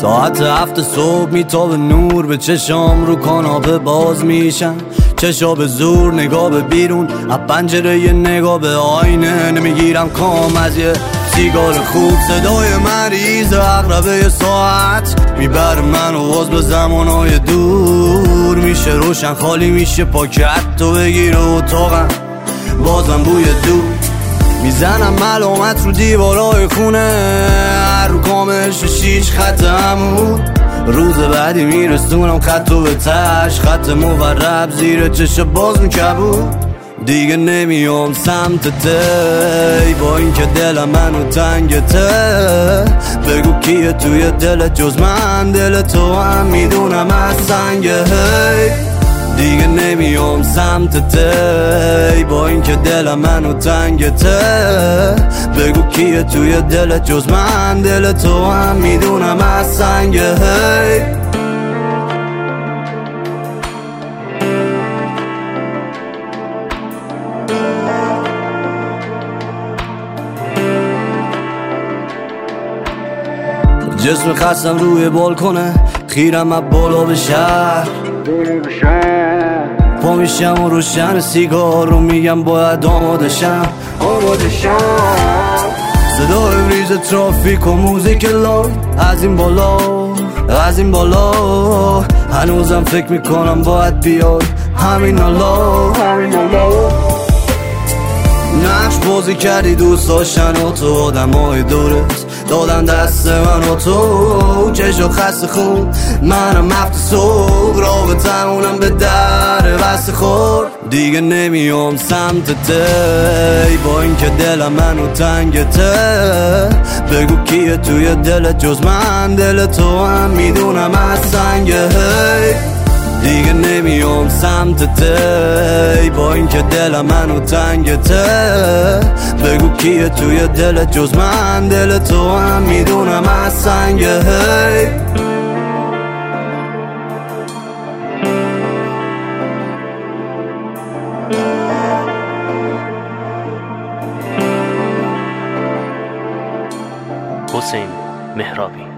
ساعت 7 صبح میتابه نور به چشام، رو کاناپه باز میشن چشا به زور، نگاه به بیرون از پنجره، یه نگاه به آینه، نمیگیرم کام از یه سیگار خوب. صدای مریض عقربه ساعت میبر من و باز به زمانهای دور، میشه روشن خالی میشه پاکت تو بگیر اتاقم، بازم بوی دور میزنم ملامت رو دیوارای خونه، هر رو کامش 6 خط همون، روز بعدی میرسونم خطو به تش، خط مورب زیر چشم باز میکبود، دیگه نمیام سمتته با اینکه دل منو تنگته، بگو کیه توی دل جز من، دل تو هم میدونم از سنگه، دیگه نمیام سمتته با اینکه دل منو تنگته، بگو کیه توی دل جز من، دل تو هم میدونم از سنگه. جسم خستم روی بالکنه، خیرم از بالا به شهر، پا میشم و روشن سیگار رو میگم باید آماده شم. صدای ریز ترافیک و موزیک لای از این بالا هنوزم فکر میکنم باید بیای همین حالا. نقش بازی کردی دوست داشتن و تو آدمای دورت دادن دست من و تو، چشو خسته خون منم 7 صبح، رابطمونم به در بسته خور، دیگه نمیام سمتته با اینکه دل منو تنگته، بگو کیه توی دل جز من، دل تو هم میدونم از سنگه، دیگه نمیام سمتته با اینکه دل منو تنگته، بگو کیه توی دل جز من، دل تو هم میدونم از سنگه. حسین مهرابی